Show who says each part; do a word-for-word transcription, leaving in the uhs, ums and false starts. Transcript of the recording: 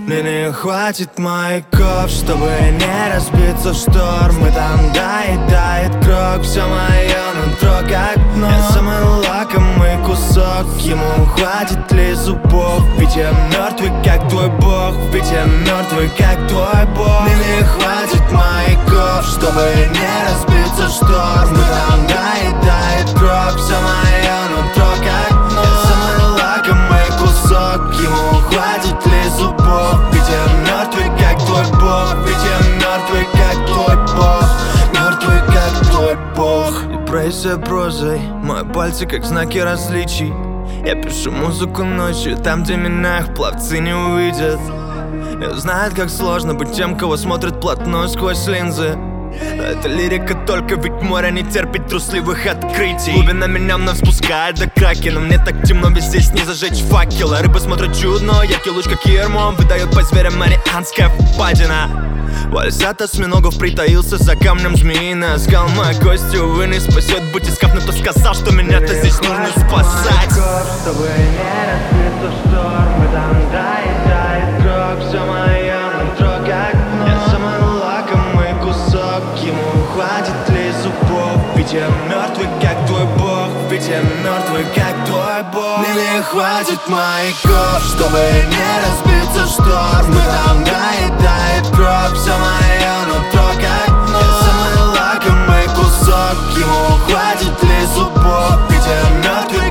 Speaker 1: Мне не хватит маяков, чтобы не разбиться в шторм. И там доедает кровь, все мое нутро как дно. Я самый лакомый кусок, ему хватит ли зубов? Ведь я мертвый как твой бог, ведь я мертвый как твой бог. Мне не хватит маяков, чтобы не разбиться в шторм. И там доедает кровь, все мое нутро как дно. Я самый лакомый кусок, ему хватит ли зубов? Ведь я мертвый как твой бог, ведь я мертвый как твой бог, мертвый как твой бог. И пройся прозой, мои пальцы как знаки различий. Я пишу музыку ночью, там где меня их пловцы не увидят. Я знаю, как сложно быть тем, кого смотрят плотно сквозь линзы. Но это лирика только, ведь море не терпит трусливых открытий. Глубина меня вновь спускает до краки, но мне так темно, ведь здесь не зажечь факел. А рыба смотрит чудно, яркий луч как ермо выдает по зверям марианская впадина. Вальсат осьминогов притаился за камнем змеиный оскал. Моя кость, увы, не спасет. Будь искав, но кто сказал, что меня-то здесь нужно спасать? Чтобы не разбиться в шторм, и там доедает кровь, все мое нутро как дно. Я самый лакомый кусок, ему хватит ли зубов? Ведь я мертвый как твой бог, ведь я мертвый как твой бог. Мне не хватит маяков, чтобы не разбиться в шторм. И там доедает кровь, все мое нутро как дно. Я самый лакомый кусок, ему хватит ли зубов? Ведь я мертвый